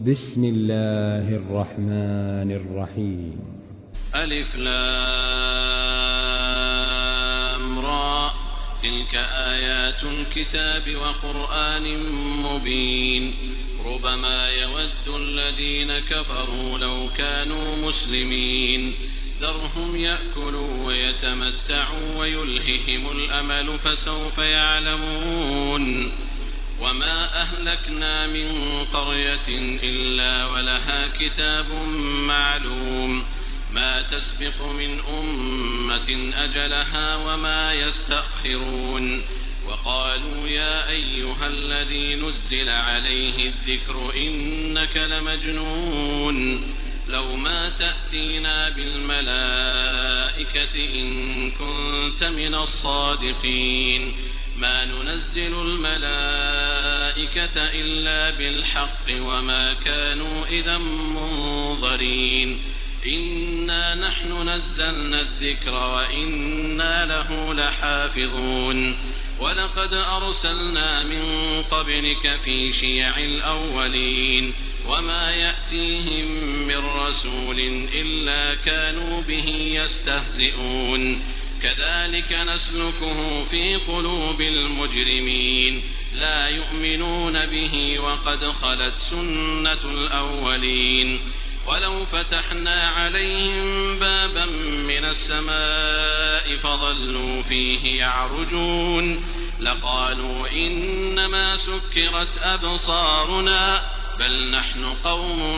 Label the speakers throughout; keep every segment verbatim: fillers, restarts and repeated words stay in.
Speaker 1: بسم الله الرحمن الرحيم.
Speaker 2: ألف لام را، تلك آيات الكتاب وقرآن مبين. ربما يود الذين كفروا لو كانوا مسلمين، ذرهم يأكلوا ويتمتعوا ويلههم الأمل فسوف يعلمون. وما أهلكنا من قرية إلا ولها كتاب معلوم، ما تسبق من أمة أجلها وما يستأخرون. وقالوا يا أيها الذي نزل عليه الذكر إنك لمجنون، لو ما تأتينا بالملائكة إن كنت من الصادقين، ما ننزل الملائكة إلا بالحق وما كانوا إذا منظرين. إنا نحن نزلنا الذكر وإنا له لحافظون. ولقد أرسلنا من قبلك في شيع الأولين، وما يأتيهم من رسول إلا كانوا به يستهزئون. كذلك نسلكه في قلوب المجرمين، لا يؤمنون به وقد خلت سنة الأولين. ولو فتحنا عليهم بابا من السماء فظلوا فيه يعرجون لقالوا إنما سكرت أبصارنا بل نحن قوم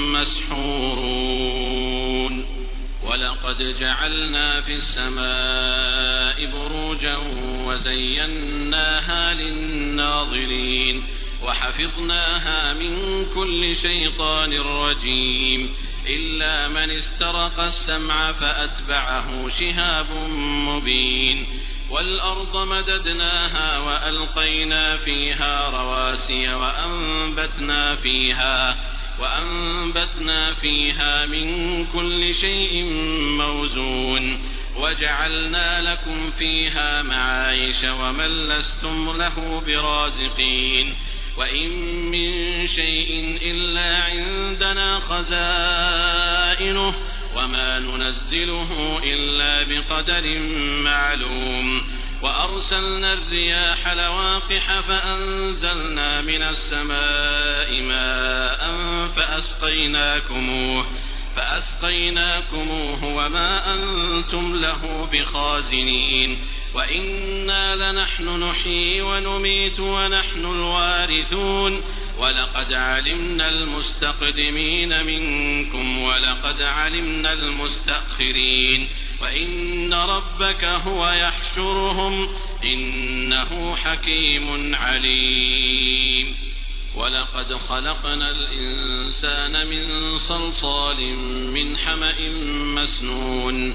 Speaker 2: مسحورون. ولقد جعلنا في السماء بروجا وزيناها للناظرين وحفظناها من كل شيطان رجيم إلا من استرق السمع فأتبعه شهاب مبين. والأرض مددناها وألقينا فيها رواسي وأنبتنا فيها وأنبتنا فيها من كل شيء موزون وجعلنا لكم فيها معايش ومن لستم له برازقين. وإن من شيء إلا عندنا خزائنه وما ننزله إلا بقدر معلوم. وأرسلنا الرياح لواقح فأنزلنا من السماء ماء فأسقيناكموه فأسقيناكموه وما أنتم له بخازنين. وإنا لنحن نحيي ونميت ونحن الوارثون. ولقد علمنا المستقدمين منكم ولقد علمنا المستأخرين وإن ربك هو يحشرهم إنه حكيم عليم. ولقد خلقنا الإنسان من صلصال من حمأ مسنون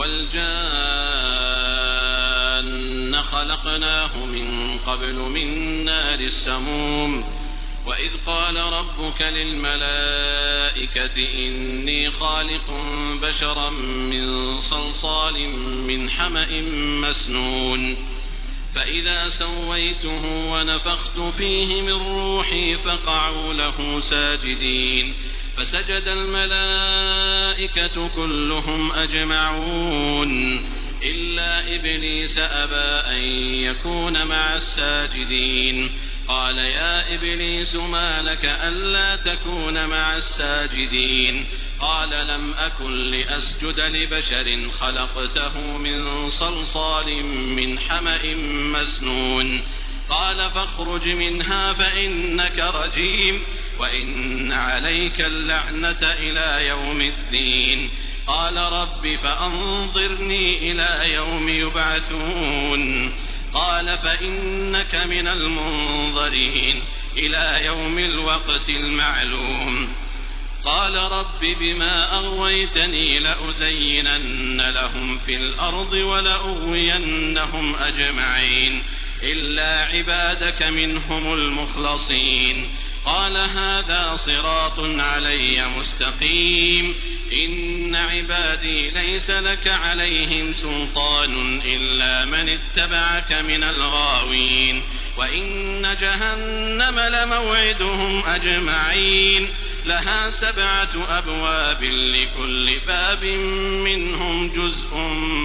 Speaker 2: والجان خلقناه من قبل من نار السموم. وإذ قال ربك للملائكة إني خالق بشرا من صلصال من حمأ مسنون فإذا سويته ونفخت فيه من روحي فقعوا له ساجدين فسجد الملائكة كلهم أجمعون إلا إبليس أبى أن يكون مع الساجدين. قال يا إبليس ما لك ألا تكون مع الساجدين؟ قال لم أكن لأسجد لبشر خلقته من صلصال من حمأ مسنون. قال فاخرج منها فإنك رجيم وإن عليك اللعنة إلى يوم الدين. قال رب فأنظرني إلى يوم يبعثون. قال فإنك من المنظرين إلى يوم الوقت المعلوم. قال رب بما أغويتني لأزينن لهم في الأرض ولأغوينهم أجمعين إلا عبادك منهم المخلصين. قال هذا صراط علي مستقيم. إن عبادي ليس لك عليهم سلطان إلا من اتبعك من الغاوين. وإن جهنم لموعدهم أجمعين لها سبعة أبواب لكل باب منهم جزء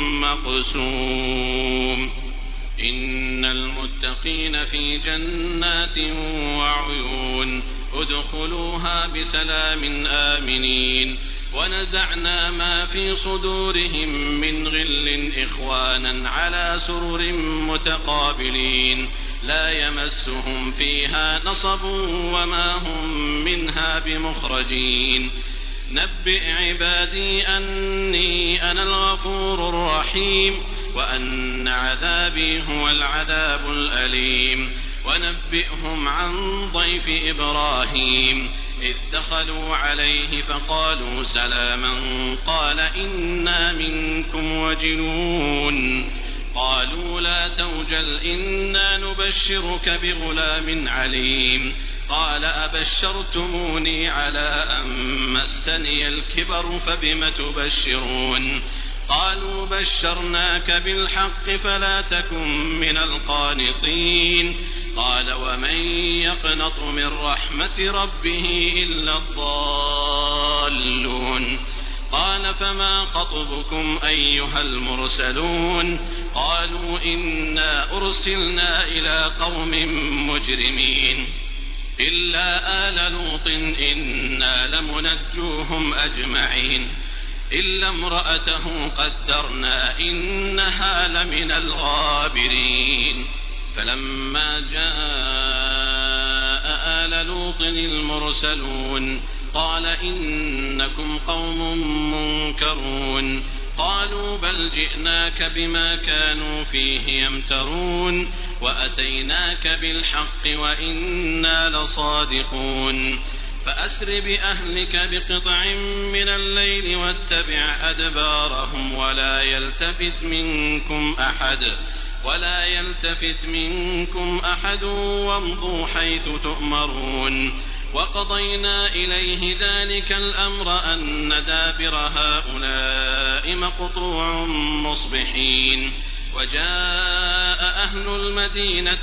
Speaker 2: مقسوم إن المتقين في جنات وعيون ادخلوها بسلام آمنين ونزعنا ما في صدورهم من غل إخوانا على سرر متقابلين لا يمسهم فيها نصب وما هم منها بمخرجين نبئ عبادي أني أنا الغفور الرحيم وأن عذابي هو العذاب الأليم ونبئهم عن ضيف إبراهيم إذ دخلوا عليه فقالوا سلاما قال إنا منكم وجلون قالوا لا توجل إنا نبشرك بغلام عليم قال أبشرتموني على أن مسني الكبر فبم تبشرون قالوا بشرناك بالحق فلا تكن من القانطين قال ومن يقنط من رحمة ربه إلا الضالون قال فما خطبكم أيها المرسلون قالوا إنا أرسلنا إلى قوم مجرمين إلا آل لوط إنا لمنجوهم أجمعين إلا امرأته قدرنا إنها لمن الغابرين فلما جاء آل لوط المرسلون قال إنكم قوم منكرون قالوا بل جئناك بما كانوا فيه يمترون وأتيناك بالحق وإنا لصادقون فأسر بأهلك بقطع من الليل واتبع أدبارهم ولا يلتفت منكم أحد ولا يلتفت منكم أحد وامضوا حيث تؤمرون وقضينا إليه ذلك الأمر أن دابر هؤلاء مقطوع مصبحين وجاء أهل المدينة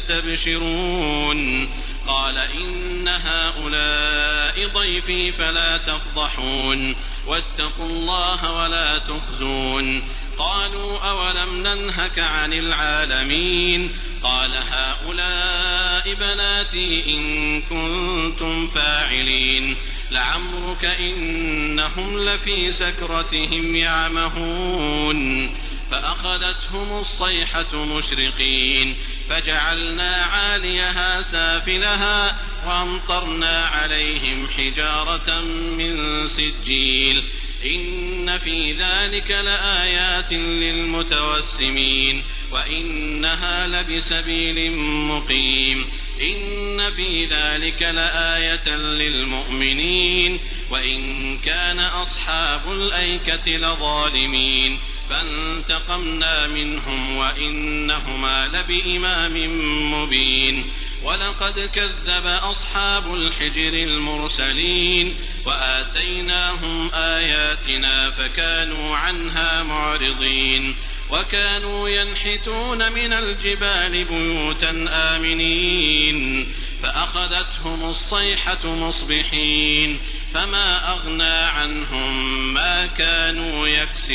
Speaker 2: يستبشرون قال إن هؤلاء ضيفي فلا تفضحون واتقوا الله ولا تخزون قالوا أولم ننهك عن العالمين قال هؤلاء بناتي إن كنتم فاعلين لعمرك إنهم لفي سكرتهم يعمهون فأخذتهم الصيحة مشرقين فجعلنا عاليها سافلها وأمطرنا عليهم حجارة من سجيل إن في ذلك لآيات للمتوسمين وإنها لبسبيل مقيم إن في ذلك لآية للمؤمنين وإن كان أصحاب الأيكة لظالمين فانتقمنا منهم وإنهما لبإمام مبين ولقد كذب أصحاب الحجر المرسلين وآتيناهم آياتنا فكانوا عنها معرضين وكانوا ينحتون من الجبال بيوتا آمنين فأخذتهم الصيحة مصبحين فما أغنى عنهم ما كانوا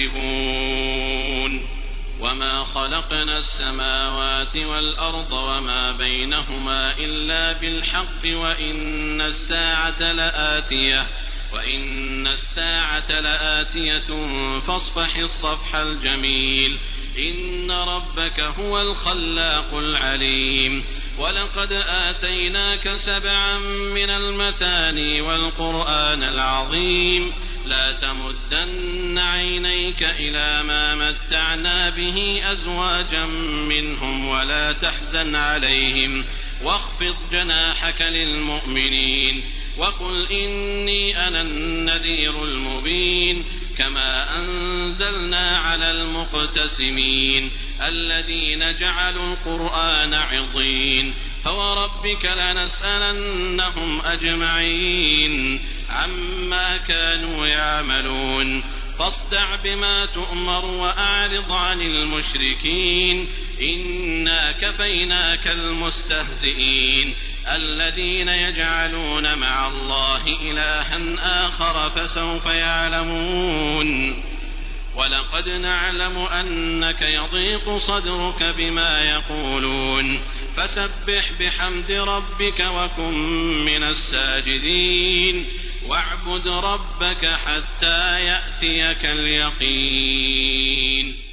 Speaker 2: يكسبون وما خلقنا السماوات والأرض وما بينهما إلا بالحق وإن الساعة لآتية وإن الساعة لآتية فاصفح الصفح الجميل إن ربك هو الخلاق العليم ولقد آتيناك سبعا من المثاني والقرآن العظيم لا تمدن عينيك إلى ما متعنا به أزواجا منهم ولا تحزن عليهم واخفض جناحك للمؤمنين وقل إني أنا النذير المبين كما أنزلنا على المقتسمين الذين جعلوا القرآن عضين فوربك لنسألنهم أجمعين عما كانوا يعملون فاصدع بما تؤمر وأعرض عن المشركين إنا كفيناك المستهزئين الذين يجعلون مع الله إلها آخر فسوف يعلمون ولقد نعلم أنك يضيق صدرك بما يقولون فسبح بحمد ربك وكن من الساجدين واعبد ربك حتى يأتيك اليقين